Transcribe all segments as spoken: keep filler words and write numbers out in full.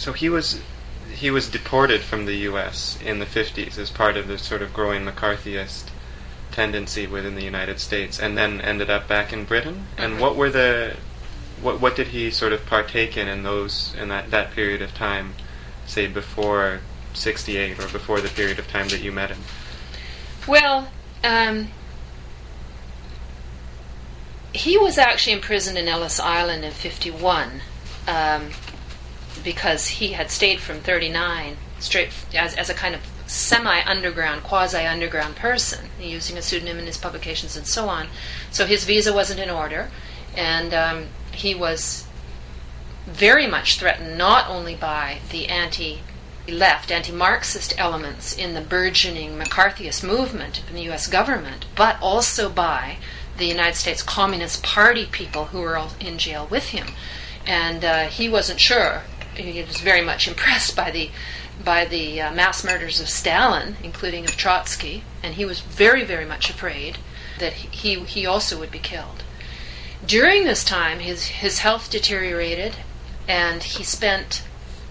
So he was he was deported from the U S in the fifties as part of the sort of growing McCarthyist tendency within the United States, and then ended up back in Britain. Mm-hmm. And what were the what what did he sort of partake in in those in that, that period of time, say before sixty-eight or before the period of time that you met him? Well, um, he was actually imprisoned in Ellis Island in fifty-one. Um, because he had stayed from thirty-nine straight as, as a kind of semi-underground, quasi-underground person, using a pseudonym in his publications and so on. So his visa wasn't in order, and um, he was very much threatened not only by the anti-left, anti-Marxist elements in the burgeoning McCarthyist movement in the U S government, but also by the United States Communist Party people who were all in jail with him. And uh, he wasn't sure. He was very much impressed by the by the uh, mass murders of Stalin, including of Trotsky, and he was very, very much afraid that he he also would be killed. During this time, his his health deteriorated, and he spent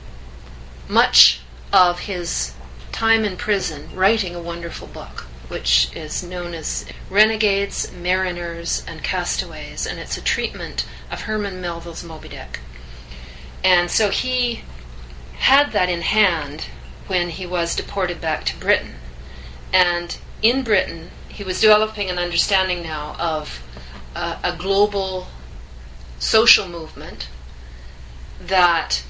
much of his time in prison writing a wonderful book, which is known as Renegades, Mariners, and Castaways, and it's a treatment of Herman Melville's Moby Dick. And so he had that in hand when he was deported back to Britain. And in Britain, he was developing an understanding now of uh, a global social movement that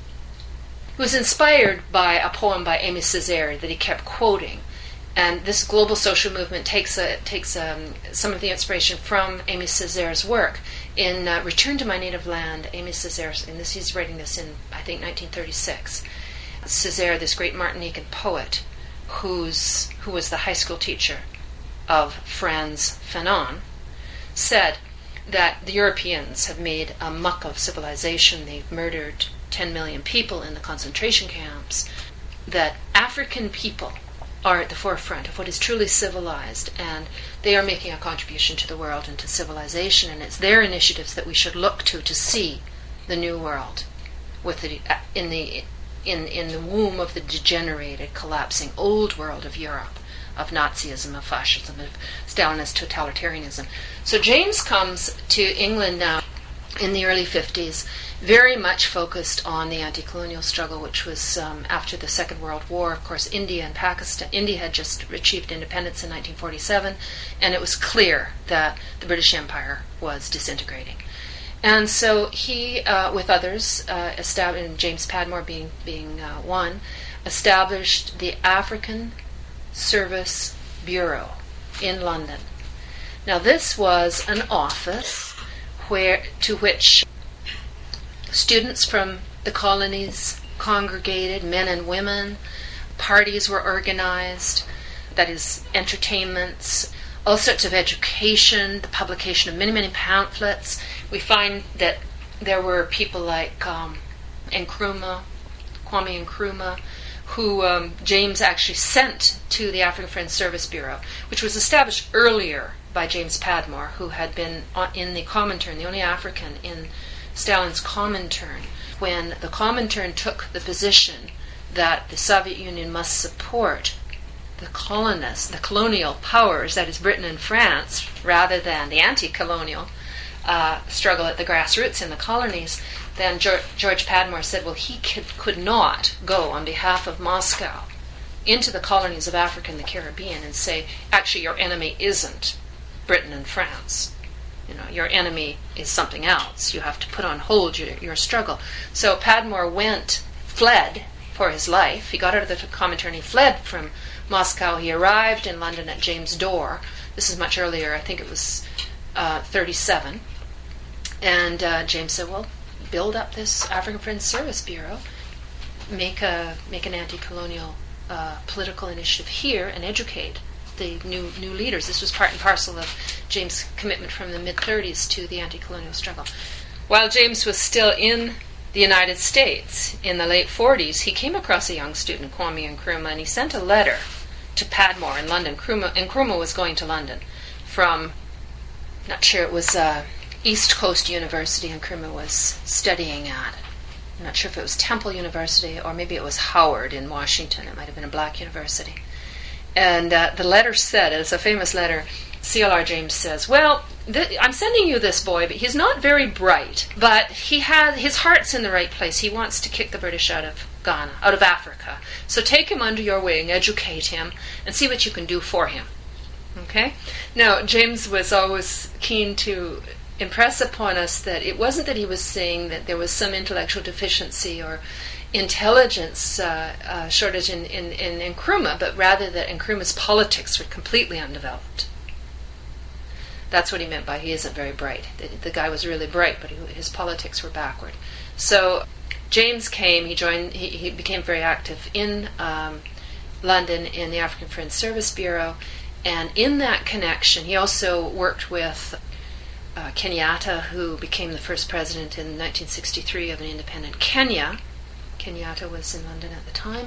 was inspired by a poem by Aimé Césaire that he kept quoting. And this global social movement takes a, takes um, some of the inspiration from Aimé Césaire's work. In uh, Return to My Native Land, Aimé Césaire, and this, he's writing this in, I think, nineteen thirty-six. Césaire, this great Martinican poet, who's who was the high school teacher of Frantz Fanon, said that the Europeans have made a muck of civilization. They've murdered ten million people in the concentration camps. That African people are at the forefront of what is truly civilized, and they are making a contribution to the world and to civilization, and it's their initiatives that we should look to to see the new world with the, in the in in the womb of the degenerated, collapsing old world of Europe, of Nazism, of fascism, of Stalinist totalitarianism. So James comes to England now in the early fifties, very much focused on the anti-colonial struggle, which was um, after the Second World War. Of course, India and Pakistan. India had just achieved independence in nineteen forty-seven, and it was clear that the British Empire was disintegrating. And so he, uh, with others, uh, established, and James Padmore being being uh, one, established the African Service Bureau in London. Now, this was an office where to which students from the colonies congregated, men and women. Parties were organized, that is, entertainments, all sorts of education, the publication of many, many pamphlets. We find that there were people like um, Nkrumah, Kwame Nkrumah, who um, James actually sent to the African Friends Service Bureau, which was established earlier by James Padmore, who had been in the Comintern, the only African in Stalin's Comintern, when the Comintern took the position that the Soviet Union must support the colonists, the colonial powers, that is Britain and France, rather than the anti-colonial uh, struggle at the grassroots in the colonies, then George, George Padmore said, well, he could, could not go on behalf of Moscow into the colonies of Africa and the Caribbean and say, actually, your enemy isn't Britain and France. You know, your enemy is something else. You have to put on hold your, your struggle. So Padmore went, fled for his life. He got out of the Comintern. He fled from Moscow. He arrived in London at James' door. This is much earlier. I think it was uh, thirty-seven. And uh, James said, well, build up this African Friends Service Bureau, make a make an anti-colonial uh, political initiative here, and educate the new new leaders. This was part and parcel of James' commitment from the mid-thirties to the anti-colonial struggle. While James was still in the United States in the late forties, he came across a young student, Kwame Nkrumah, and he sent a letter to Padmore in London. Nkrumah, Nkrumah was going to London from, not sure, it was uh, East Coast University Nkrumah was studying at. I'm not sure if it was Temple University or maybe it was Howard in Washington. It might have been a black university. And uh, the letter said, it's a famous letter, C L R James says, well, th- I'm sending you this boy, but he's not very bright, but he has his heart's in the right place. He wants to kick the British out of Ghana, out of Africa. So take him under your wing, educate him, and see what you can do for him. Okay? Now, James was always keen to impress upon us that it wasn't that he was saying that there was some intellectual deficiency or intelligence uh, uh, shortage in, in, in Nkrumah, but rather that Nkrumah's politics were completely undeveloped. That's what he meant by he isn't very bright. The, the guy was really bright, but he, his politics were backward. So James came, he joined, he, he became very active in um, London in the African Friends Service Bureau, and in that connection he also worked with uh, Kenyatta, who became the first president in nineteen sixty-three of an independent Kenya. Kenyatta was in London at the time.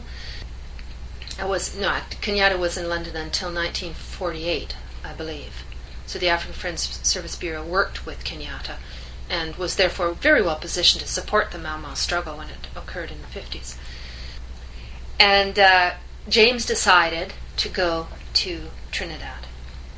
I was no, Kenyatta was in London until nineteen forty-eight, I believe. So the African Friends Service Bureau worked with Kenyatta and was therefore very well positioned to support the Mau Mau struggle when it occurred in the fifties. And uh, James decided to go to Trinidad.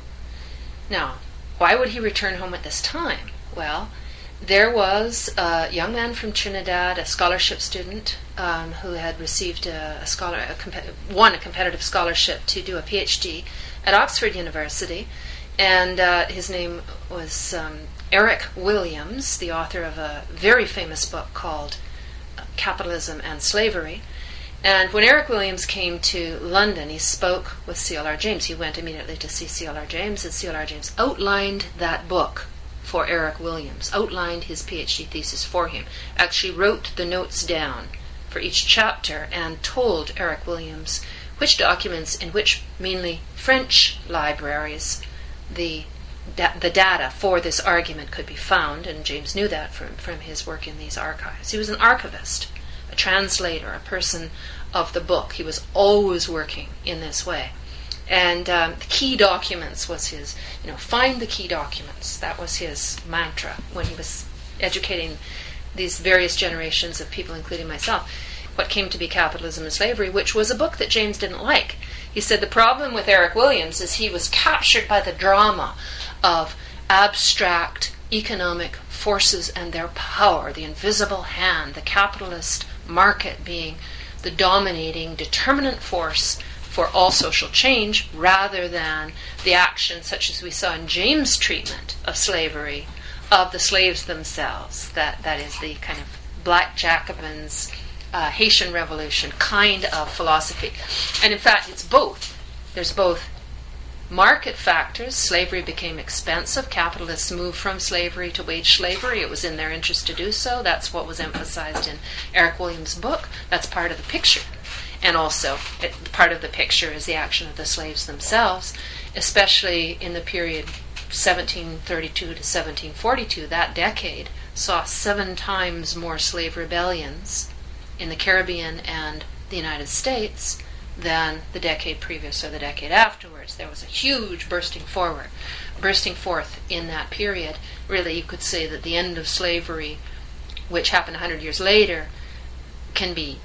Now, why would he return home at this time? Well, there was a young man from Trinidad, a scholarship student, um, who had received a, a scholar, a comp- won a competitive scholarship to do a PhD at Oxford University, and uh, his name was um, Eric Williams, the author of a very famous book called uh, Capitalism and Slavery. And when Eric Williams came to London, he spoke with C L R James. He went immediately to see C L R James, and C L R James outlined that book for Eric Williams, outlined his PhD thesis for him, actually wrote the notes down for each chapter and told Eric Williams which documents in which mainly French libraries the da- the data for this argument could be found, and James knew that from, from his work in these archives. He was an archivist, a translator, a person of the book. He was always working in this way. And um, the key documents was his, you know, find the key documents. That was his mantra when he was educating these various generations of people, including myself. What came to be Capitalism and Slavery, which was a book that James didn't like. He said the problem with Eric Williams is he was captured by the drama of abstract economic forces and their power, the invisible hand, the capitalist market being the dominating determinant force for all social change, rather than the action such as we saw in James' treatment of slavery, of the slaves themselves. That that is the kind of black Jacobins, uh, Haitian Revolution kind of philosophy. And in fact, it's both. There's both market factors. Slavery became expensive. Capitalists moved from slavery to wage slavery. It was in their interest to do so. That's what was emphasized in Eric Williams' book. That's part of the picture. And also, it, part of the picture is the action of the slaves themselves, especially in the period seventeen thirty-two to seventeen forty-two. That decade saw seven times more slave rebellions in the Caribbean and the United States than the decade previous or the decade afterwards. There was a huge bursting forward, bursting forth in that period. Really, you could say that the end of slavery, which happened one hundred years later, can be,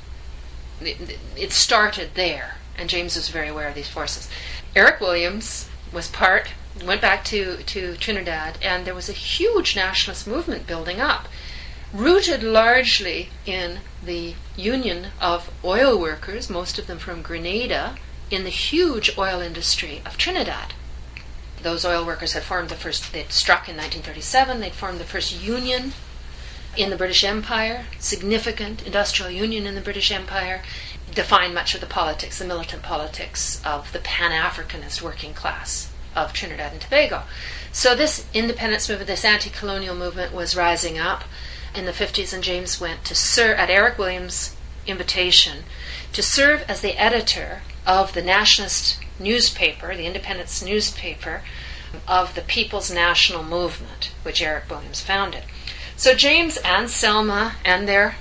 it, it started there, and James was very aware of these forces. Eric Williams was part, went back to, to Trinidad, and there was a huge nationalist movement building up, rooted largely in the union of oil workers, most of them from Grenada, in the huge oil industry of Trinidad. Those oil workers had formed the first, they'd struck in nineteen thirty-seven, they'd formed the first union in the British Empire, significant industrial union in the British Empire, defined much of the politics, the militant politics of the Pan-Africanist working class of Trinidad and Tobago. So this independence movement, this anti-colonial movement was rising up in the fifties, and James went to serve, at Eric Williams' invitation, to serve as the editor of the nationalist newspaper, the Independence newspaper, of the People's National Movement, which Eric Williams founded. So James and Selma and their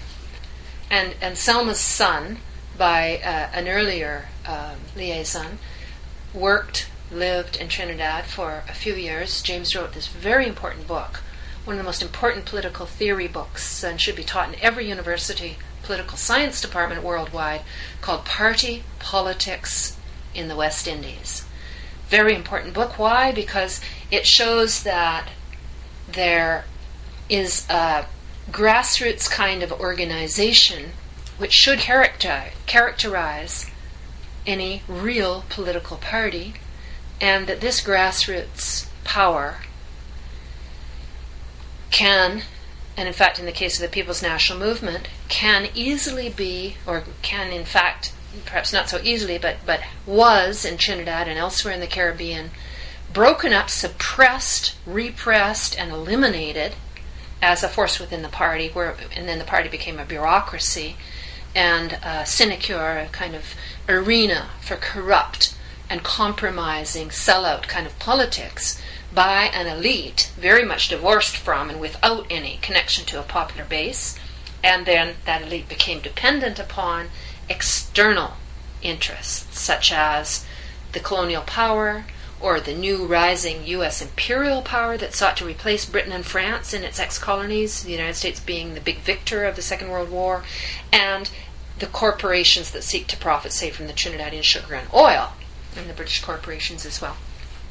and and Selma's son, by uh, an earlier um, liaison, worked, lived in Trinidad for a few years. James wrote this very important book, one of the most important political theory books, and should be taught in every university political science department worldwide called Party Politics in the West Indies. Very important book. Why? Because it shows that there is a grassroots kind of organization which should character, characterize any real political party, and that this grassroots power can, and in fact in the case of the People's National Movement, can easily be, or can in fact, perhaps not so easily, but, but was in Trinidad and elsewhere in the Caribbean, broken up, suppressed, repressed, and eliminated as a force within the party, where, and then the party became a bureaucracy and a sinecure, a kind of arena for corrupt and compromising, sellout kind of politics by an elite very much divorced from and without any connection to a popular base. And then that elite became dependent upon external interests, such as the colonial power or the new rising U S imperial power that sought to replace Britain and France in its ex-colonies, the United States being the big victor of the Second World War, and the corporations that seek to profit, say, from the Trinidadian sugar and oil, and the British corporations as well.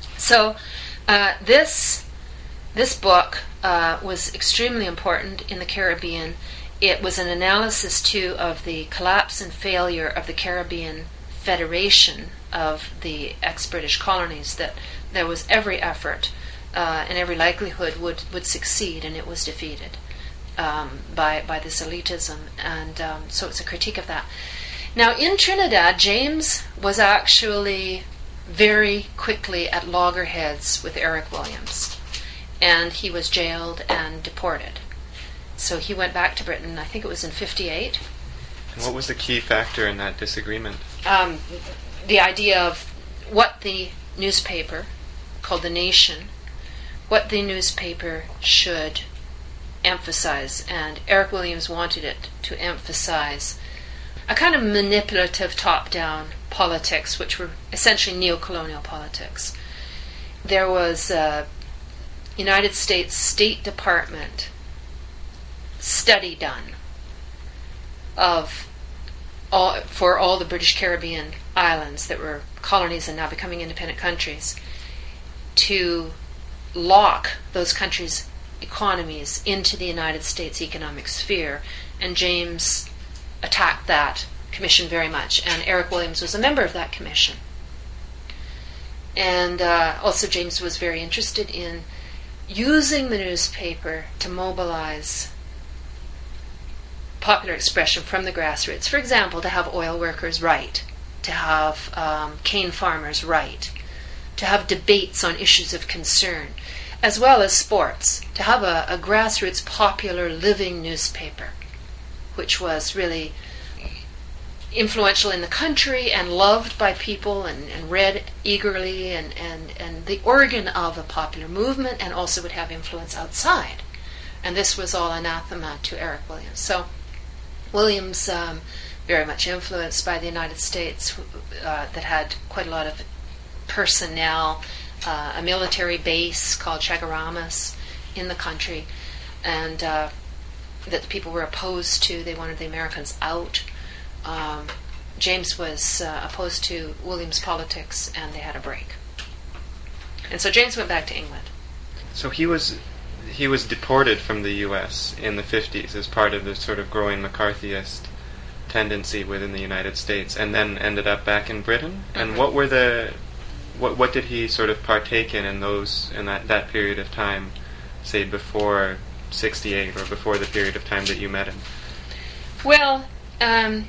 So uh, this this book uh, was extremely important in the Caribbean. It was an analysis, too, of the collapse and failure of the Caribbean Federation of the ex-British colonies, that there was every effort uh, and every likelihood would, would succeed, and it was defeated um, by, by this elitism. And um, so it's a critique of that. Now, in Trinidad, James was actually very quickly at loggerheads with Eric Williams, and he was jailed and deported. So he went back to Britain, I think it was in fifty-eight. And what was the key factor in that disagreement? Um, the idea of what the newspaper, called The Nation, what the newspaper should emphasize. And Eric Williams wanted it to emphasize a kind of manipulative top-down politics, which were essentially neo-colonial politics. There was a United States State Department study done of all, for all the British Caribbean islands that were colonies and now becoming independent countries, to lock those countries' economies into the United States economic sphere. And James attacked that commission very much, and Eric Williams was a member of that commission. And uh, also James was very interested in using the newspaper to mobilize popular expression from the grassroots. For example, to have oil workers write, to have um, cane farmers write, to have debates on issues of concern, as well as sports, to have a, a grassroots popular living newspaper, which was really influential in the country and loved by people and, and read eagerly, and, and, and the organ of a popular movement, and also would have influence outside. And this was all anathema to Eric Williams. So Williams, um, very much influenced by the United States, uh, that had quite a lot of personnel, uh, a military base called Chaguaramas in the country, and uh, that the people were opposed to. They wanted the Americans out. Um, James was uh, opposed to Williams' politics, and they had a break. And so James went back to England. So he was he was deported from the U S in the fifties as part of the sort of growing McCarthyist tendency within the United States, and then ended up back in Britain. Mm-hmm. And what were the what what did he sort of partake in in those in that, that period of time, say before sixty-eight or before the period of time that you met him? Well, um,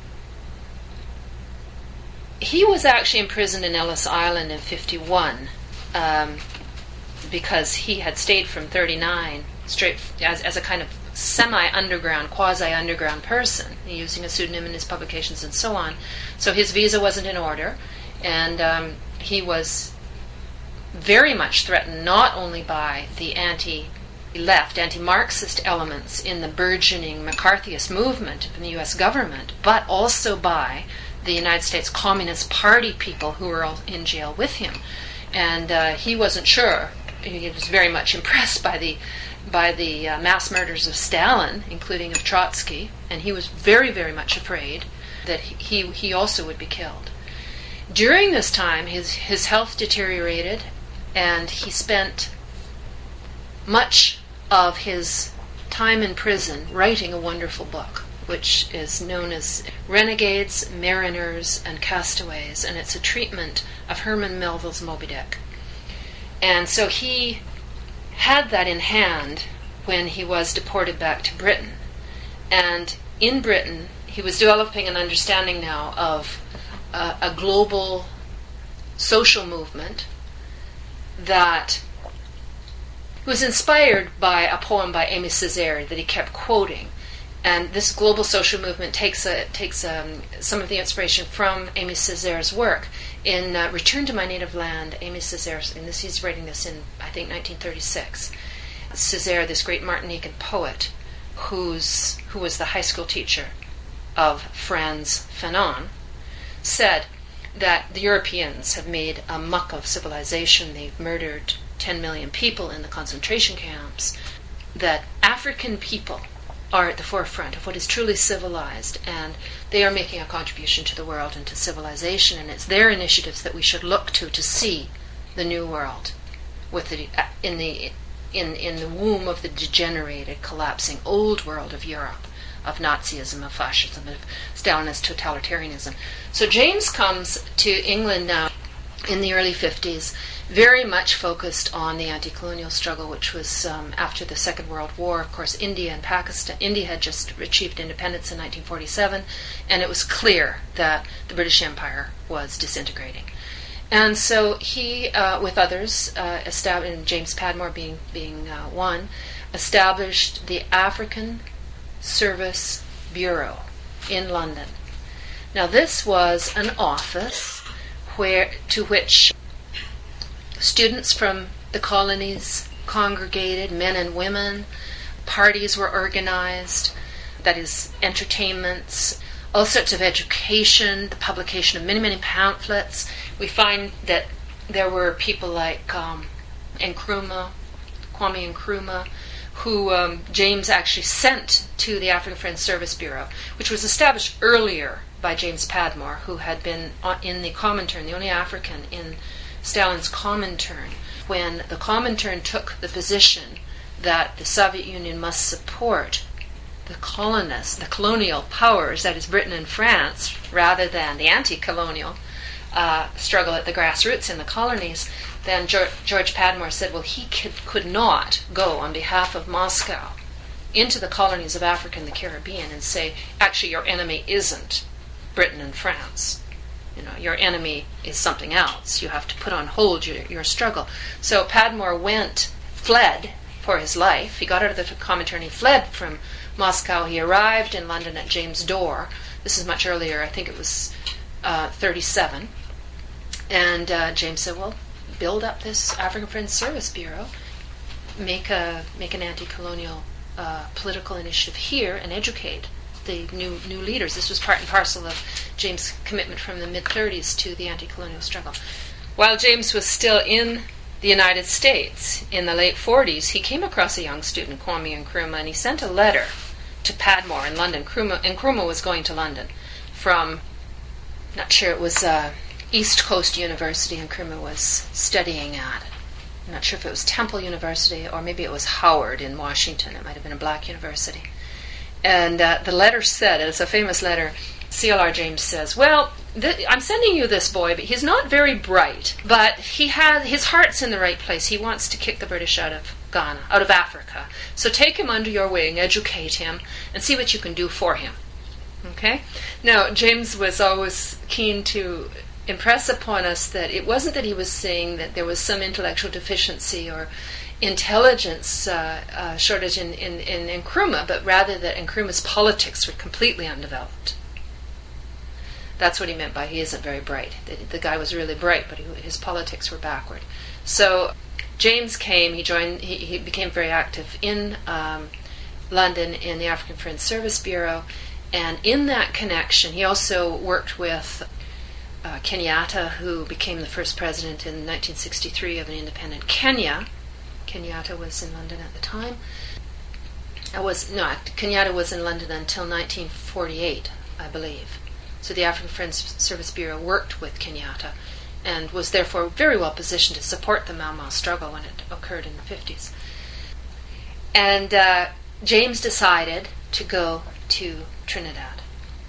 he was actually imprisoned in Ellis Island in fifty-one. Um, because he had stayed from thirty-nine straight as, as a kind of semi-underground, quasi-underground person, using a pseudonym in his publications and so on. So his visa wasn't in order, and um, he was very much threatened not only by the anti-left, anti-Marxist elements in the burgeoning McCarthyist movement in the U S government, but also by the United States Communist Party people who were all in jail with him. And uh, he wasn't sure. He was very much impressed by the by the uh, mass murders of Stalin, including of Trotsky, and he was very, very much afraid that he he also would be killed. During this time, his his health deteriorated, and he spent much of his time in prison writing a wonderful book, which is known as Renegades, Mariners, and Castaways, and it's a treatment of Herman Melville's Moby Dick. And so he had that in hand when he was deported back to Britain. And in Britain, he was developing an understanding now of uh, a global social movement that was inspired by a poem by Aimé Césaire that he kept quoting. And this global social movement takes a, takes um, some of the inspiration from Aimé Césaire's work. In uh, Return to My Native Land, Aimé Césaire, and this, he's writing this in, I think, nineteen thirty-six. Césaire, this great Martinican poet, who's who was the high school teacher of Frantz Fanon, said that the Europeans have made a muck of civilization. They've murdered ten million people in the concentration camps. That African people are at the forefront of what is truly civilized, and they are making a contribution to the world and to civilization, and it's their initiatives that we should look to to see the new world with the, in the in in the womb of the degenerated, collapsing old world of Europe, of Nazism, of fascism, of Stalinist totalitarianism. So James comes to England now in the early fifties, very much focused on the anti-colonial struggle, which was um, after the Second World War. Of course, India and Pakistan. India had just achieved independence in nineteen forty-seven, and it was clear that the British Empire was disintegrating. And so he, uh, with others, uh, established, and James Padmore being being uh, one, established the African Service Bureau in London. Now, this was an office where to which students from the colonies congregated, men and women. Parties were organized, that is, entertainments, all sorts of education, the publication of many, many pamphlets. We find that there were people like um, Nkrumah, Kwame Nkrumah, who um, James actually sent to the African Friends Service Bureau, which was established earlier by James Padmore, who had been in the Comintern, the only African in Stalin's Comintern, when the Comintern took the position that the Soviet Union must support the colonists, the colonial powers, that is Britain and France, rather than the anti-colonial uh, struggle at the grassroots in the colonies, then George, George Padmore said, well, he could, could not go on behalf of Moscow into the colonies of Africa and the Caribbean and say, actually, your enemy isn't Britain and France. You know, your enemy is something else. You have to put on hold your, your struggle. So Padmore went, fled for his life. He got out of the Comintern. He fled from Moscow. He arrived in London at James' door. This is much earlier. I think it was uh, thirty-seven. And uh, James said, well, build up this African Friends Service Bureau, make a make an anti-colonial uh, political initiative here, and educate the new new leaders. This was part and parcel of James' commitment from the mid-thirties to the anti-colonial struggle. While James was still in the United States in the late forties, he came across a young student, Kwame Nkrumah, and he sent a letter to Padmore in London. Nkrumah, Nkrumah was going to London from, not sure, it was uh, East Coast University Nkrumah was studying at. I'm not sure if it was Temple University or maybe it was Howard in Washington. It might have been a black university. And uh, the letter said, it's a famous letter, C L R James says, well, th- I'm sending you this boy, but he's not very bright, but he has his heart's in the right place. He wants to kick the British out of Ghana, out of Africa. So take him under your wing, educate him, and see what you can do for him. Okay? Now, James was always keen to impress upon us that it wasn't that he was saying that there was some intellectual deficiency or intelligence uh, uh, shortage in, in, in Nkrumah, but rather that Nkrumah's politics were completely undeveloped. That's what he meant by he isn't very bright. The, the guy was really bright, but he, his politics were backward. So James came, he joined, he, he became very active in um, London in the African Friends Service Bureau, and in that connection he also worked with uh, Kenyatta, who became the first president in nineteen sixty-three of an independent Kenya, Kenyatta was in London at the time. I was no, Kenyatta was in London until nineteen forty-eight, I believe. So the African Friends Service Bureau worked with Kenyatta and was therefore very well positioned to support the Mau Mau struggle when it occurred in the fifties. And uh, James decided to go to Trinidad.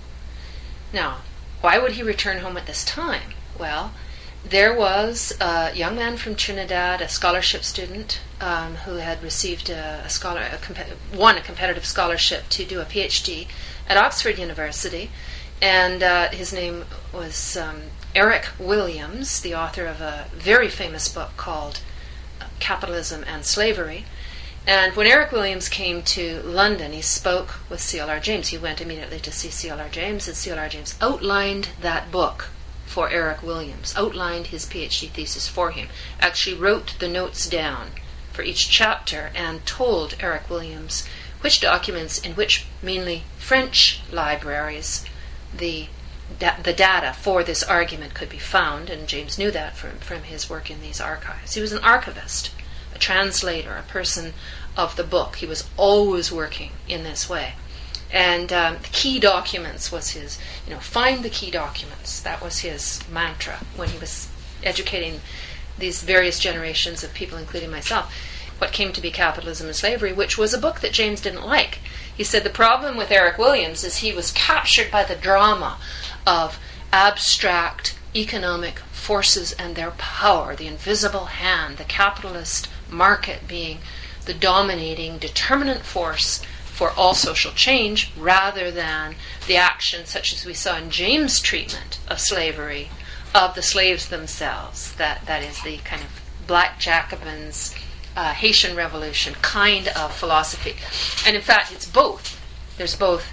Now, why would he return home at this time? Well, there was a young man from Trinidad, a scholarship student, um, who had received a, a scholar, a comp- won a competitive scholarship to do a PhD at Oxford University, and uh, his name was um, Eric Williams, the author of a very famous book called Capitalism and Slavery. And when Eric Williams came to London, he spoke with C L R James. He went immediately to see C L R James, and C L R James outlined that book for Eric Williams, outlined his PhD thesis for him, actually wrote the notes down for each chapter and told Eric Williams which documents in which mainly French libraries the da- the data for this argument could be found, and James knew that from, from his work in these archives. He was an archivist, a translator, a person of the book. He was always working in this way. And um, the key documents was his, you know, find the key documents. That was his mantra when he was educating these various generations of people, including myself. What came to be Capitalism and Slavery, which was a book that James didn't like. He said the problem with Eric Williams is he was captured by the drama of abstract economic forces and their power, the invisible hand, the capitalist market being the dominating determinant force for all social change, rather than the action such as we saw in James' treatment of slavery, of the slaves themselves. That that is the kind of Black Jacobins, uh, Haitian Revolution kind of philosophy. And in fact, it's both. There's both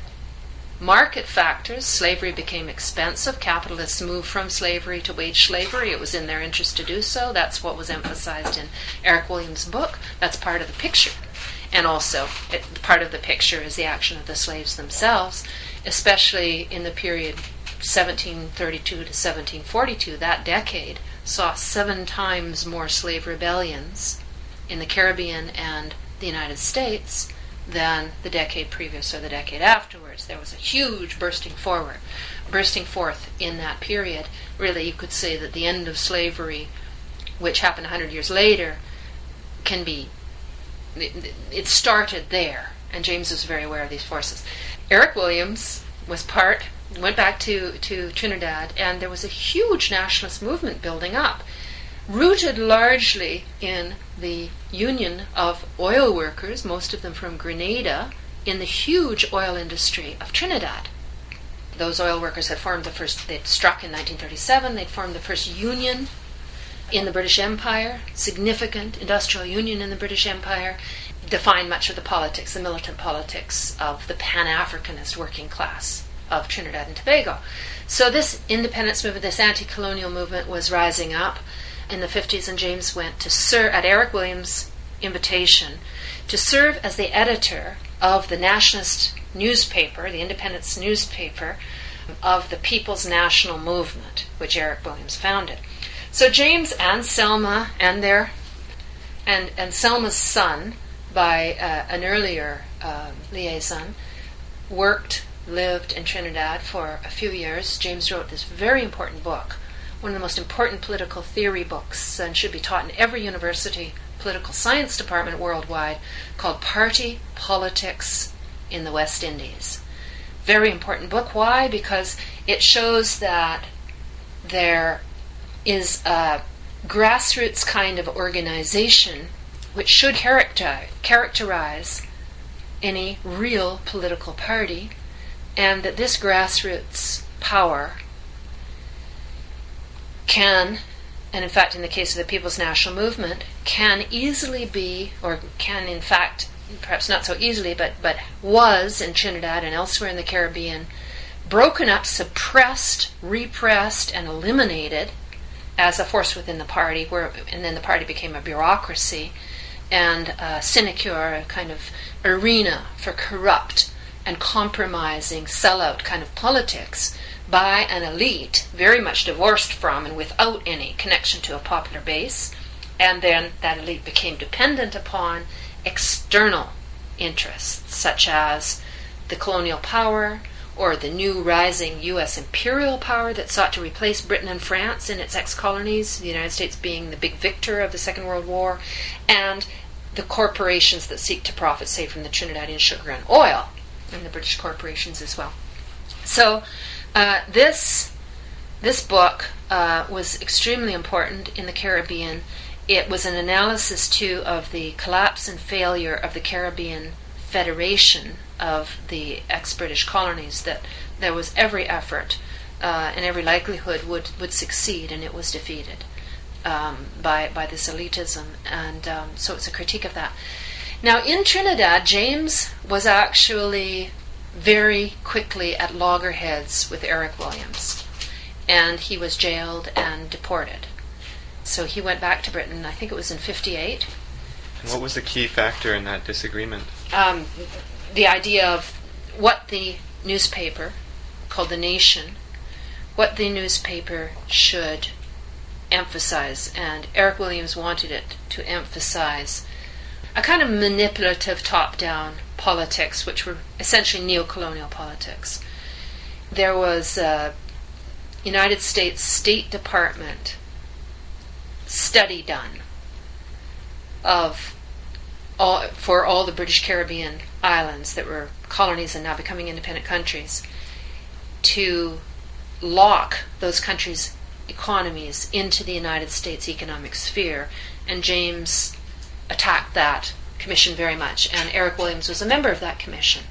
market factors. Slavery became expensive. Capitalists moved from slavery to wage slavery. It was in their interest to do so. That's what was emphasized in Eric Williams' book. That's part of the picture. And also, it, part of the picture is the action of the slaves themselves, especially in the period seventeen thirty-two to seventeen forty-two. That decade saw seven times more slave rebellions in the Caribbean and the United States than the decade previous or the decade afterwards. There was a huge bursting forward, bursting forth in that period. Really, you could say that the end of slavery, which happened one hundred years later, can be it started there, and James was very aware of these forces. Eric Williams was part, went back to, to Trinidad, and there was a huge nationalist movement building up, rooted largely in the union of oil workers, most of them from Grenada, in the huge oil industry of Trinidad. Those oil workers had formed the first, they'd struck in nineteen thirty-seven, they'd formed the first union in the British Empire, significant industrial union in the British Empire, defined much of the politics, the militant politics of the Pan-Africanist working class of Trinidad and Tobago. So this independence movement, this anti-colonial movement was rising up in the fifties, and James went to serve, at Eric Williams' invitation, to serve as the editor of the nationalist newspaper, the independence newspaper of the People's National Movement, which Eric Williams founded. So James and Selma and their and and Selma's son, by uh, an earlier uh, liaison, worked, lived in Trinidad for a few years. James wrote this very important book, one of the most important political theory books, and should be taught in every university political science department worldwide, called Party Politics in the West Indies. Very important book. Why? Because it shows that there is a grassroots kind of organization which should character, characterize any real political party, and that this grassroots power can, and in fact in the case of the People's National Movement, can easily be, or can in fact, perhaps not so easily, but, but was in Trinidad and elsewhere in the Caribbean, broken up, suppressed, repressed, and eliminated as a force within the party, where, and then the party became a bureaucracy and a sinecure, a kind of arena for corrupt and compromising sellout kind of politics by an elite very much divorced from and without any connection to a popular base, And then that elite became dependent upon external interests, such as the colonial power or the new rising U S imperial power that sought to replace Britain and France in its ex-colonies, the United States being the big victor of the Second World War, and the corporations that seek to profit, say, from the Trinidadian sugar and oil, and the British corporations as well. So uh, this this book uh, was extremely important in the Caribbean. It was an analysis, too, of the collapse and failure of the Caribbean Federation of the ex-British colonies, that there was every effort uh, and every likelihood would, would succeed, and it was defeated um, by, by this elitism. And um, so it's a critique of that. Now, in Trinidad, James was actually very quickly at loggerheads with Eric Williams, and he was jailed and deported. So he went back to Britain, I think it was in fifty-eight. And what was the key factor in that disagreement? Um, the idea of what the newspaper, called The Nation, what the newspaper should emphasize. And Eric Williams wanted it to emphasize a kind of manipulative top-down politics, which were essentially neo-colonial politics. There was a United States State Department study done of all, for all the British Caribbean islands that were colonies and now becoming independent countries, to lock those countries' economies into the United States economic sphere. And James attacked that commission very much, and Eric Williams was a member of that commission.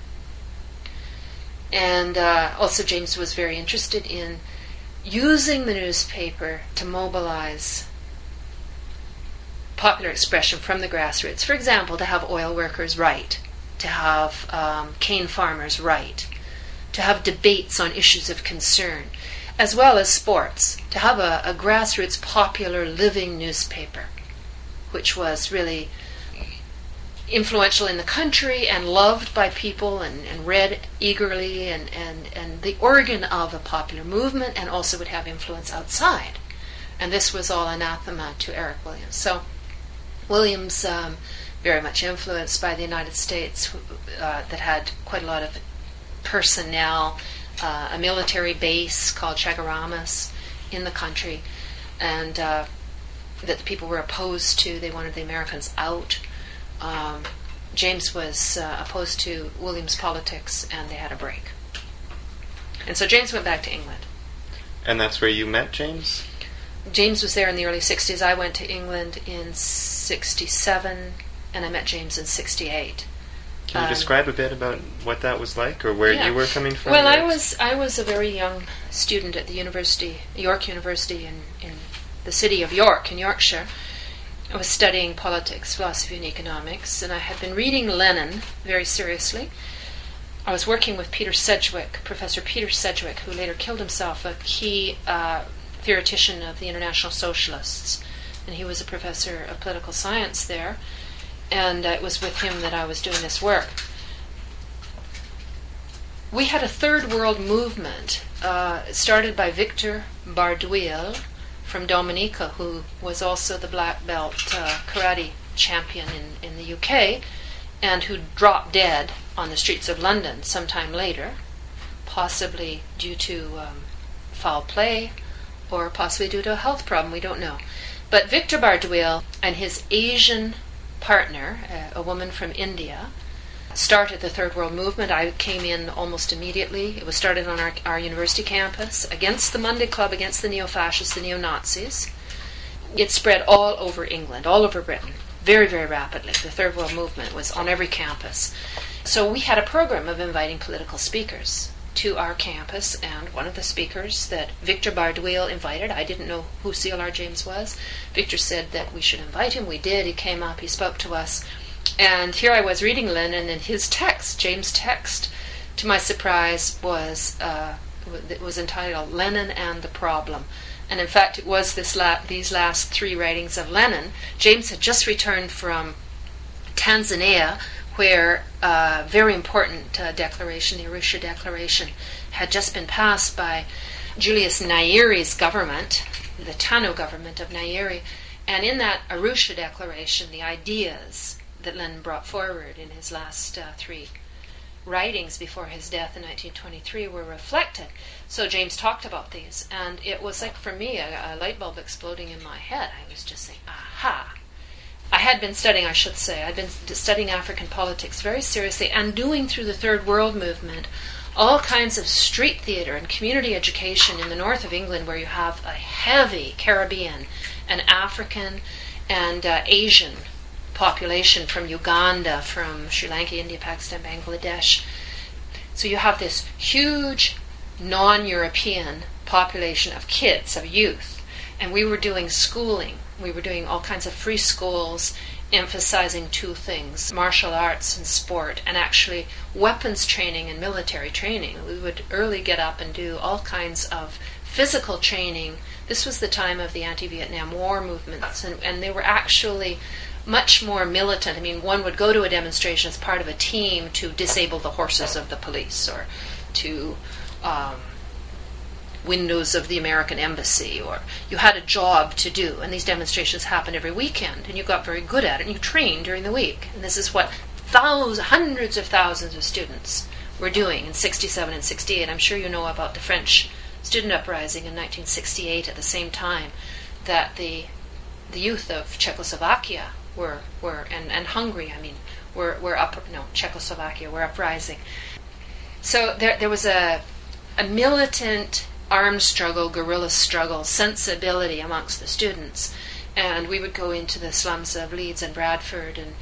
And uh, also James was very interested in using the newspaper to mobilize popular expression from the grassroots. For example, to have oil workers write, to have um, cane farmers write, to have debates on issues of concern, as well as sports, to have a, a grassroots popular living newspaper, which was really influential in the country and loved by people and, and read eagerly, and, and, and the organ of a popular movement, and also would have influence outside. And this was all anathema to Eric Williams. So Williams, um, very much influenced by the United States, uh, that had quite a lot of personnel, uh, a military base called Chaguaramas in the country, and uh, that the people were opposed to. They wanted the Americans out. Um, James was uh, opposed to Williams' politics, and they had a break. And so James went back to England. And that's where you met James? James was there in the early sixties. I went to England in sixty-seven, and I met James in sixty-eight. Can you um, describe a bit about what that was like, or where yeah. you were coming from? Well, I was I was a very young student at the university, York University, in, in the city of York, in Yorkshire. I was studying politics, philosophy, and economics, and I had been reading Lenin very seriously. I was working with Peter Sedgwick, Professor Peter Sedgwick, who later killed himself, a key uh, theoretician of the International Socialists, and he was a professor of political science there, and uh, it was with him that I was doing this work. We had a third world movement uh, started by Victor Bardouil from Dominica, who was also the black belt uh, karate champion in, in the U K, and who dropped dead on the streets of London sometime later, possibly due to um, foul play or possibly due to a health problem, we don't know. But Victor Bardouil and his Asian partner, uh, a woman from India, started the Third World Movement. I came in almost immediately. It was started on our, our university campus against the Monday Club, against the neo-fascists, the neo-Nazis. It spread all over England, all over Britain, very, very rapidly. The Third World Movement was on every campus. So we had a program of inviting political speakers to our campus, and one of the speakers that Victor Bardouil invited, I didn't know who C L R James was. Victor said that we should invite him. We did. He came up, he spoke to us. And here I was reading Lenin, and his text, James' text, to my surprise, was uh, it was entitled "Lenin and the Problem." And in fact, it was this la- these last three writings of Lenin. James had just returned from Tanzania, where a very important uh, declaration, the Arusha Declaration, had just been passed by Julius Nyeri's government, the Tano government of Nyeri, And in that Arusha Declaration, the ideas that Lenin brought forward in his last uh, three writings before his death in nineteen twenty-three were reflected. So James talked about these, and it was like, for me, a, a light bulb exploding in my head. I was just saying, aha. I had been studying, I should say, I'd been studying African politics very seriously and doing through the Third World Movement all kinds of street theatre and community education in the north of England, where you have a heavy Caribbean and African and uh, Asian population from Uganda, from Sri Lanka, India, Pakistan, Bangladesh. So you have this huge non-European population of kids, of youth. And we were doing schooling. We were doing all kinds of free schools, emphasizing two things: martial arts and sport, and actually weapons training and military training. We would early get up and do all kinds of physical training. This was the time of the anti-Vietnam War movements, and, and they were actually much more militant. I mean, one would go to a demonstration as part of a team to disable the horses of the police, or to um, windows of the American embassy, or you had a job to do, and these demonstrations happened every weekend, and you got very good at it, and you trained during the week. And this is what thousands, hundreds of thousands of students were doing in sixty-seven and sixty-eight. I'm sure you know about the French student uprising in nineteen sixty-eight, at the same time that the the youth of Czechoslovakia were were and, and Hungary, I mean, were were up no Czechoslovakia were uprising. So there there was a a militant armed struggle, guerrilla struggle, sensibility amongst the students, and we would go into the slums of Leeds and Bradford and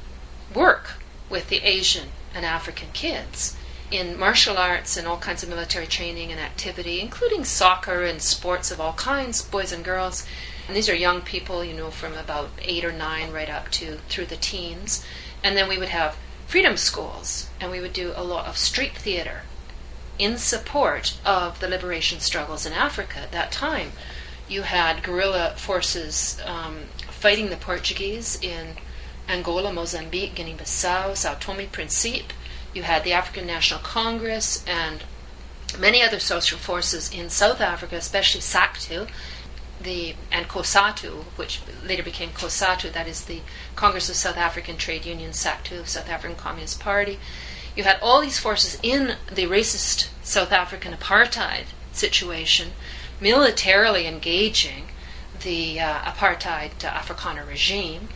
work with the Asian and African kids in martial arts and all kinds of military training and activity, including soccer and sports of all kinds, boys and girls. And these are young people, you know, from about eight or nine right up to through the teens. And then we would have freedom schools, and we would do a lot of street theater in support of the liberation struggles in Africa. At that time, you had guerrilla forces um, fighting the Portuguese in Angola, Mozambique, Guinea-Bissau, Sao Tome and Principe. You had the African National Congress and many other social forces in South Africa, especially SACTU, the and COSATU, which later became COSATU, that is the Congress of South African Trade Unions, SACTU, South African Communist Party. You had all these forces in the racist South African apartheid situation, militarily engaging the uh, apartheid uh, Afrikaner regime.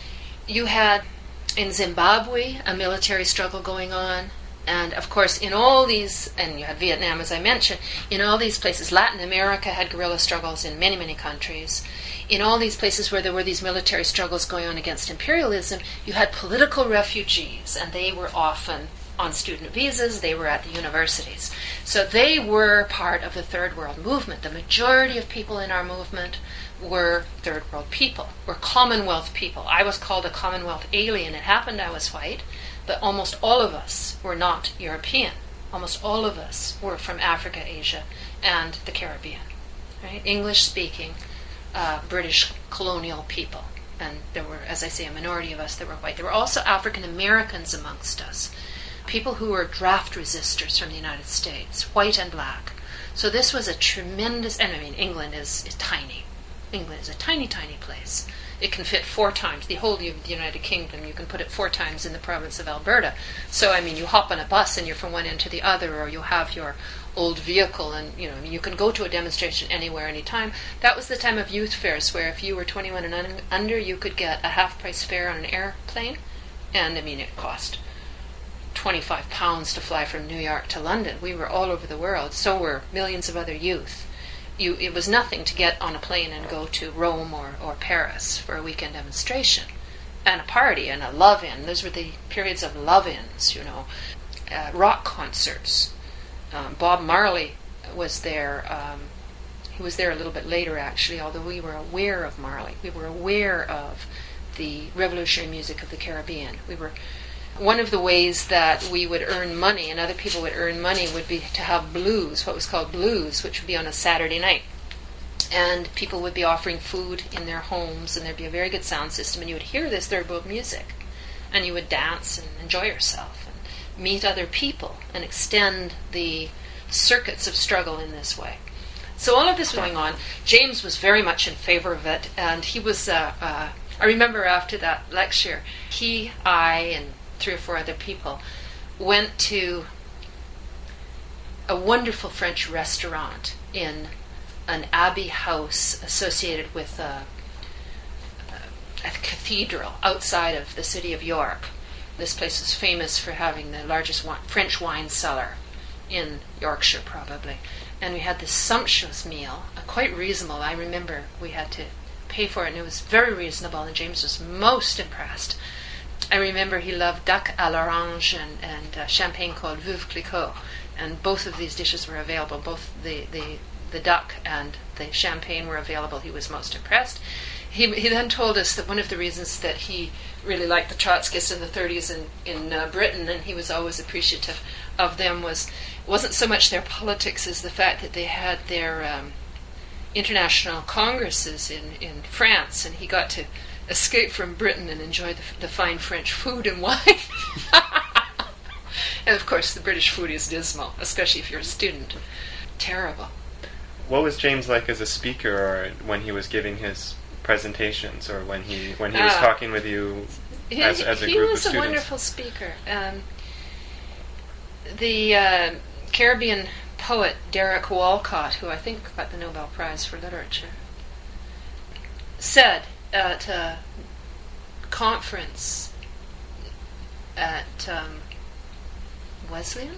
You had in Zimbabwe a military struggle going on, and of course in all these, and you had Vietnam as I mentioned, in all these places, Latin America had guerrilla struggles in many, many countries. In all these places where there were these military struggles going on against imperialism, you had political refugees, and they were often on student visas, they were at the universities. So they were part of the Third World Movement. The majority of people in our movement were Third World people, were Commonwealth people. I was called a Commonwealth alien. It happened I was white, but almost all of us were not European. Almost all of us were from Africa, Asia, and the Caribbean. Right? English-speaking uh, British colonial people. And there were, as I say, a minority of us that were white. There were also African Americans amongst us, people who were draft resistors from the United States, white and black. So this was a tremendous, and I mean, England is, is tiny. England is a tiny, tiny place. It can fit four times, the whole of the United Kingdom, you can put it four times in the province of Alberta. So, I mean, you hop on a bus and you're from one end to the other, or you have your old vehicle, and, you know, I mean, you can go to a demonstration anywhere, anytime. That was the time of youth fairs, where if you were twenty-one and un- under, you could get a half-price fare on an airplane, and, I mean, it cost twenty-five pounds to fly from New York to London. We were all over the world. So were millions of other youth. You, it was nothing to get on a plane and go to Rome or, or Paris for a weekend demonstration and a party and a love-in. Those were the periods of love-ins, you know. Uh, rock concerts. Um, Bob Marley was there. Um, he was there a little bit later, actually, although we were aware of Marley. We were aware of the revolutionary music of the Caribbean. We were... One of the ways that we would earn money, and other people would earn money, would be to have blues, what was called blues, which would be on a Saturday night. And people would be offering food in their homes, and there'd be a very good sound system, and you would hear this Third World music, and you would dance and enjoy yourself, and meet other people, and extend the circuits of struggle in this way. So all of this was going on. James was very much in favor of it, and he was, uh, uh, I remember after that lecture, he, I, and three or four other people went to a wonderful French restaurant in an abbey house associated with a, a cathedral outside of the city of York. This place is famous for having the largest wi- French wine cellar in Yorkshire, probably. And we had this sumptuous meal, uh, quite reasonable. I remember we had to pay for it, and it was very reasonable, and James was most impressed. I remember he loved duck à l'orange and, and uh, champagne called Veuve Clicquot, and both of these dishes were available. Both the, the, the duck and the champagne were available. He was most impressed. He, he then told us that one of the reasons that he really liked the Trotskyists in the thirties in, in uh, Britain, and he was always appreciative of them, was wasn't so much their politics as the fact that they had their um, international congresses in, in France, and he got to escape from Britain and enjoy the, the fine French food and wine. And of course the British food is dismal, especially if you're a student. Terrible. What was James like as a speaker, or when he was giving his presentations, or when he when he was uh, talking with you he, as, as a he group of was students? a wonderful speaker. Um, the uh, Caribbean poet Derek Walcott, who I think got the Nobel Prize for Literature, said at a conference at um, Wesleyan,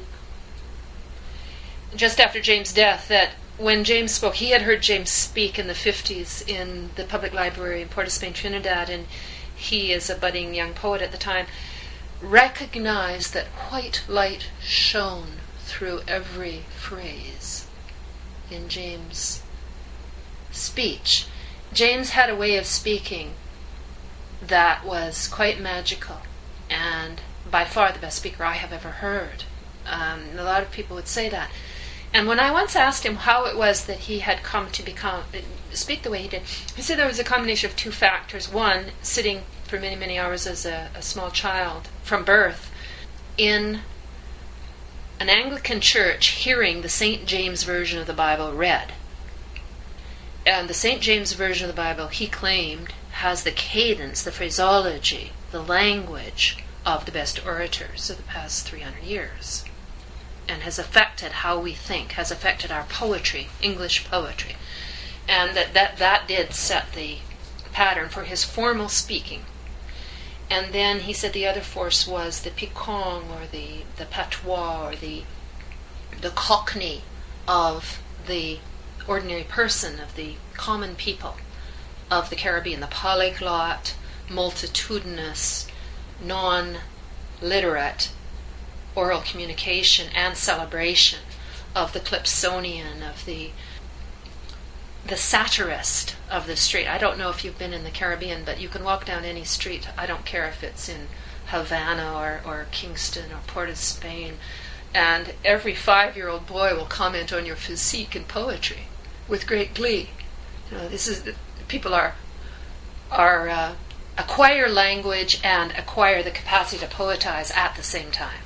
just after James' death, that when James spoke, he had heard James speak in the fifties in the public library in Port of Spain, Trinidad, and he, as a budding young poet at the time, recognized that white light shone through every phrase in James' speech. James had a way of speaking that was quite magical, and by far the best speaker I have ever heard. Um, a lot of people would say that. And when I once asked him how it was that he had come to become speak the way he did, he said there was a combination of two factors. One, sitting for many, many hours as a, a small child from birth in an Anglican church, hearing the Saint James Version of the Bible read. And the Saint James Version of the Bible, he claimed, has the cadence, the phraseology, the language of the best orators of the past three hundred years, and has affected how we think, has affected our poetry, English poetry. And that, that, that did set the pattern for his formal speaking. And then he said the other force was the piquant, or the, the patois, or the, the cockney of the ordinary person, of the common people of the Caribbean, the polyglot, multitudinous, non-literate oral communication and celebration of the Calypsonian, of the the satirist of the street. I don't know if you've been in the Caribbean, but you can walk down any street. I don't care if it's in Havana or, or Kingston or Port of Spain, and every five-year-old boy will comment on your physique in poetry with great glee. You know, this is people are are uh, acquire language and acquire the capacity to poetize at the same time.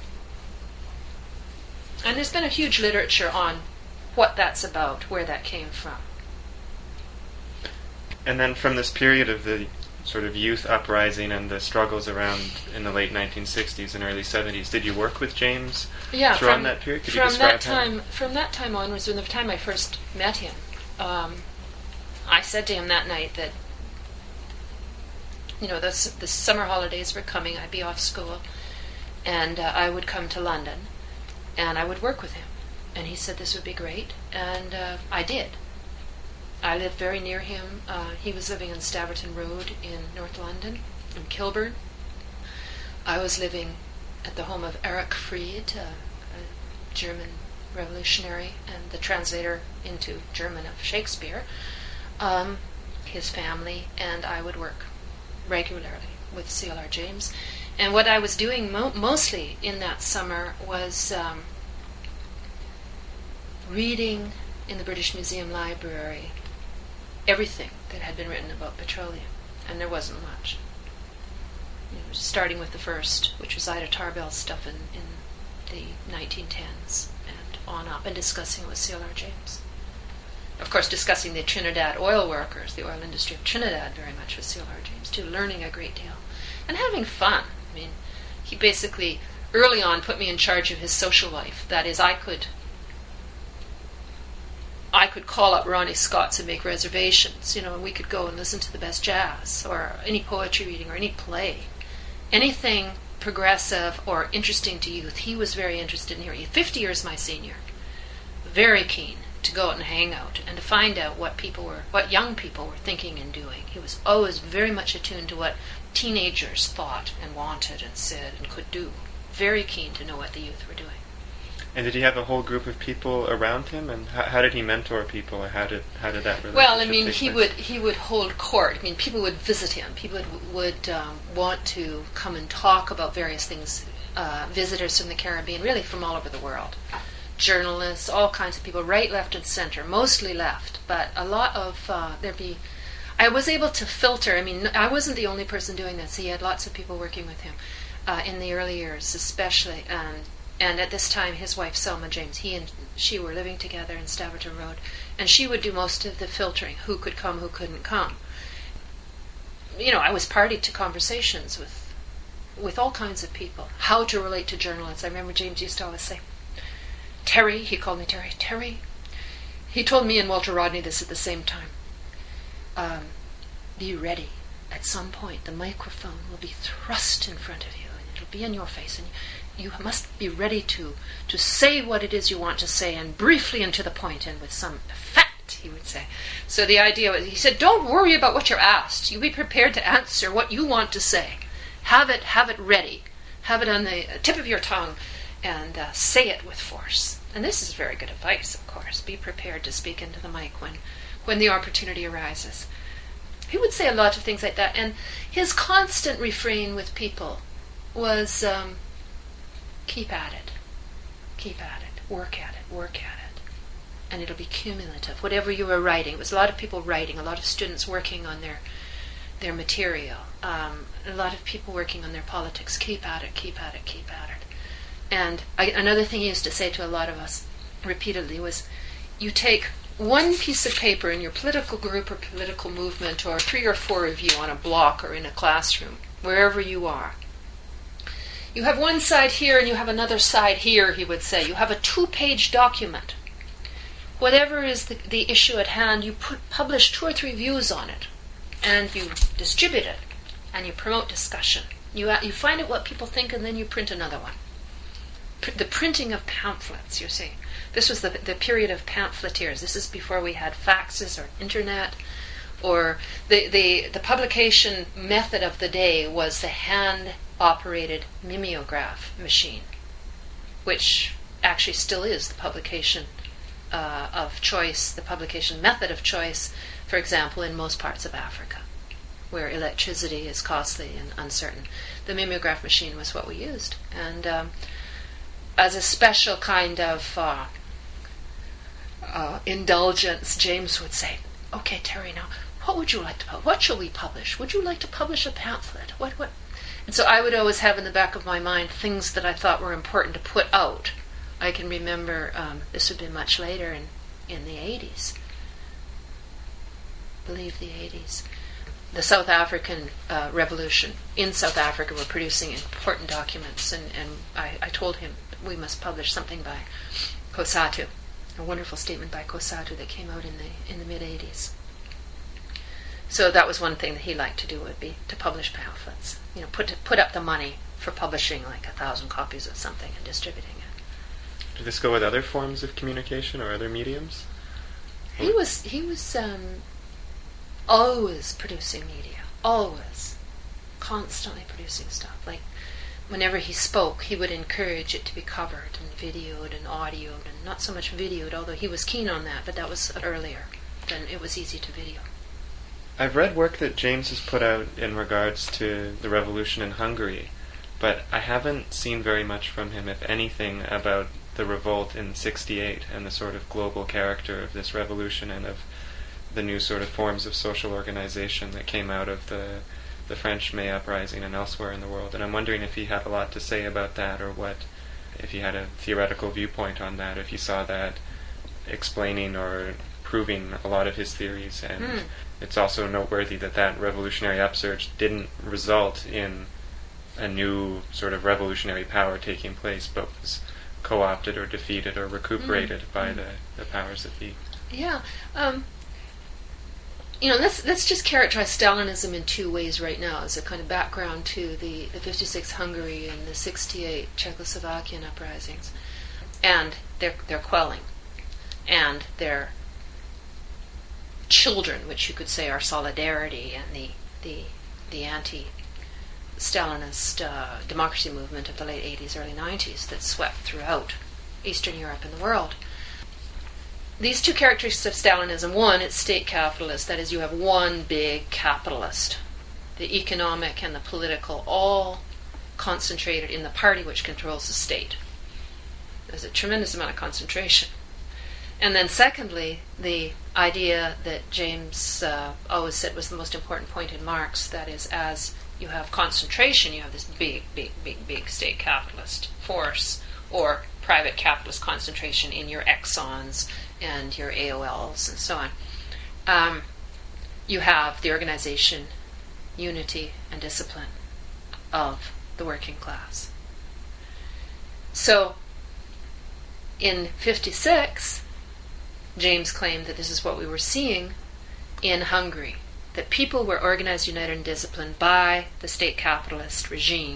And there's been a huge literature on what that's about, where that came from. And then from this period of the sort of youth uprising and the struggles around in the late nineteen sixties and early seventies, did you work with James yeah, throughout from, that period? Could from you describe that time, how? From that time onwards, from the time I first met him, um, I said to him that night that, you know, the, the summer holidays were coming, I'd be off school, and uh, I would come to London, and I would work with him. And he said this would be great, and uh, I did. I lived very near him. Uh, he was living on Staverton Road in North London, in Kilburn. I was living at the home of Erich Fried, uh, a German revolutionary and the translator into German of Shakespeare, um, his family, and I would work regularly with C L R James. And what I was doing mo- mostly in that summer was um, reading in the British Museum Library everything that had been written about petroleum, and there wasn't much. You know, starting with the first, which was Ida Tarbell's stuff in, in the nineteen tens, and on up, and discussing with C L R James. Of course, discussing the Trinidad oil workers, the oil industry of Trinidad, very much with C L R James too, learning a great deal and having fun. I mean, he basically early on put me in charge of his social life. That is, I could I could call up Ronnie Scott's and make reservations, you know, and we could go and listen to the best jazz or any poetry reading or any play. Anything progressive or interesting to youth, he was very interested in hearing. fifty years my senior. Very keen to go out and hang out and to find out what people were, what young people were thinking and doing. He was always very much attuned to what teenagers thought and wanted and said and could do. Very keen to know what the youth were doing. And did he have a whole group of people around him? And how, how did he mentor people? Or how did how did that relationship Well, I mean, take he place? would he would hold court. I mean, people would visit him. People would, would um, want to come and talk about various things. Uh, visitors from the Caribbean, really from all over the world. Journalists, all kinds of people, right, left, and center. Mostly left, but a lot of uh, there'd be. I was able to filter. I mean, I wasn't the only person doing this. He had lots of people working with him uh, in the early years, especially. And and at this time, his wife Selma James, he and she were living together in Staverton Road, and she would do most of the filtering. Who could come, who couldn't come. You know, I was party to conversations with with all kinds of people. How to relate to journalists. I remember James used to always say, Terry, he called me Terry, Terry. He told me and Walter Rodney this at the same time. Um, be ready. At some point, the microphone will be thrust in front of you, and it'll be in your face, and you must be ready to to say what it is you want to say, and briefly and to the point, and with some effect, he would say. So the idea was, he said, don't worry about what you're asked. You be prepared to answer what you want to say. Have it, have it ready. Have it on the tip of your tongue, and uh, say it with force. And this is very good advice, of course. Be prepared to speak into the mic when, when the opportunity arises. He would say a lot of things like that. And his constant refrain with people was, um, keep at it. Keep at it. Work at it. Work at it. And it'll be cumulative. Whatever you were writing. It was a lot of people writing, a lot of students working on their their material, um, a lot of people working on their politics. Keep at it, keep at it, keep at it. And I, another thing he used to say to a lot of us repeatedly was, you take one piece of paper in your political group or political movement, or three or four of you on a block or in a classroom, wherever you are. You have one side here and you have another side here, he would say. You have a two-page document. Whatever is the, the issue at hand, you put, publish two or three views on it, and you distribute it, and you promote discussion. You you find out what people think, and then you print another one. Pr- the printing of pamphlets, you see. This was the the period of pamphleteers. This is before we had faxes or internet, or the, the, the publication method of the day was the hand-operated mimeograph machine, which actually still is the publication uh, of choice, the publication method of choice, for example, in most parts of Africa, where electricity is costly and uncertain. The mimeograph machine was what we used. And um, as a special kind of uh, uh, indulgence, James would say, okay, Terry, now, what would you like to publish? What shall we publish? Would you like to publish a pamphlet? What, what? And so I would always have in the back of my mind things that I thought were important to put out. I can remember, um, this would be much later in, in the eighties, I believe the eighties. The South African uh, Revolution. In South Africa, we're producing important documents, and, and I, I told him we must publish something by Kosatu, a wonderful statement by Kosatu that came out in the in the mid eighties. So that was one thing that he liked to do, would be to publish pamphlets. You know, put put up the money for publishing like a thousand copies of something and distributing it. Did this go with other forms of communication or other mediums? He was he was. Um, always producing media, always, constantly producing stuff. Like, whenever he spoke, he would encourage it to be covered and videoed and audioed, and not so much videoed, although he was keen on that, but that was earlier. Then it was easy to video. I've read work that James has put out in regards to the revolution in Hungary, but I haven't seen very much from him, if anything, about the revolt in sixty-eight and the sort of global character of this revolution and of the new sort of forms of social organization that came out of the the French May uprising and elsewhere in the world. And I'm wondering if he had a lot to say about that, or what, if he had a theoretical viewpoint on that, if he saw that explaining or proving a lot of his theories, and Mm. it's also noteworthy that that revolutionary upsurge didn't result in a new sort of revolutionary power taking place, but was co-opted or defeated or recuperated Mm. by Mm. the, the powers that be. Yeah. Um, you know, let's let's just characterize Stalinism in two ways right now as a kind of background to the, the fifty-six Hungary and the sixty-eight Czechoslovakian uprisings, and their their quelling, and their children, which you could say are Solidarity and the the the anti-Stalinist uh, democracy movement of the late eighties, early nineties that swept throughout Eastern Europe and the world. These two characteristics of Stalinism: one, it's state capitalist, that is, you have one big capitalist, the economic and the political, all concentrated in the party which controls the state. There's a tremendous amount of concentration. And then secondly, the idea that James uh, always said was the most important point in Marx, that is, as you have concentration, you have this big, big, big, big state capitalist force, or private capitalist concentration in your Exxons and your A O Ls and so on. Um, you have the organization, unity, and discipline of the working class. So, in fifty-six, James claimed that this is what we were seeing in Hungary, that people were organized, united, and disciplined by the state capitalist regime,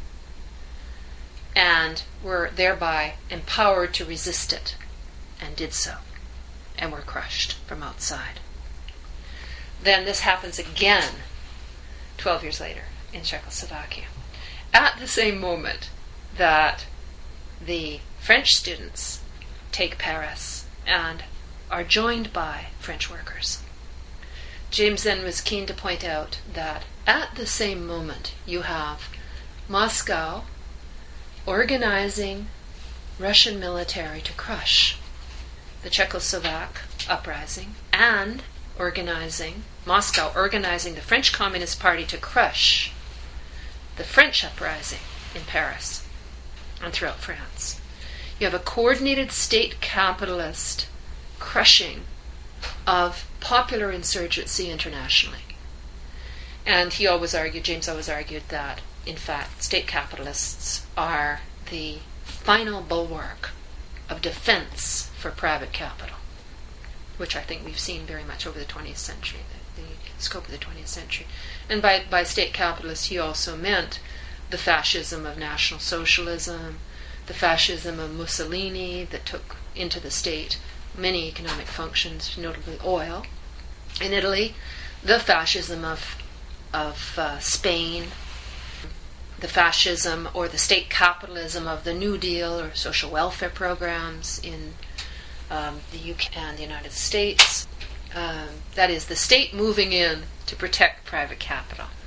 and were thereby empowered to resist it, and did so, and were crushed from outside. Then this happens again twelve years later in Czechoslovakia. At the same moment that the French students take Paris and are joined by French workers, James then was keen to point out that at the same moment you have Moscow organizing Russian military to crush the Czechoslovak uprising, and organizing, Moscow organizing the French Communist Party to crush the French uprising in Paris and throughout France. You have a coordinated state capitalist crushing of popular insurgency internationally. And he always argued, James always argued, that in fact state capitalists are the final bulwark of defense for private capital, which I think we've seen very much over the twentieth century, the, the scope of the twentieth century. And by, by state capitalists he also meant the fascism of National Socialism, the fascism of Mussolini that took into the state many economic functions, notably oil in Italy, the fascism of, of uh, Spain, the fascism or the state capitalism of the New Deal or social welfare programs in um, the U K and the United States. Um, that is, the state moving in to protect private capital.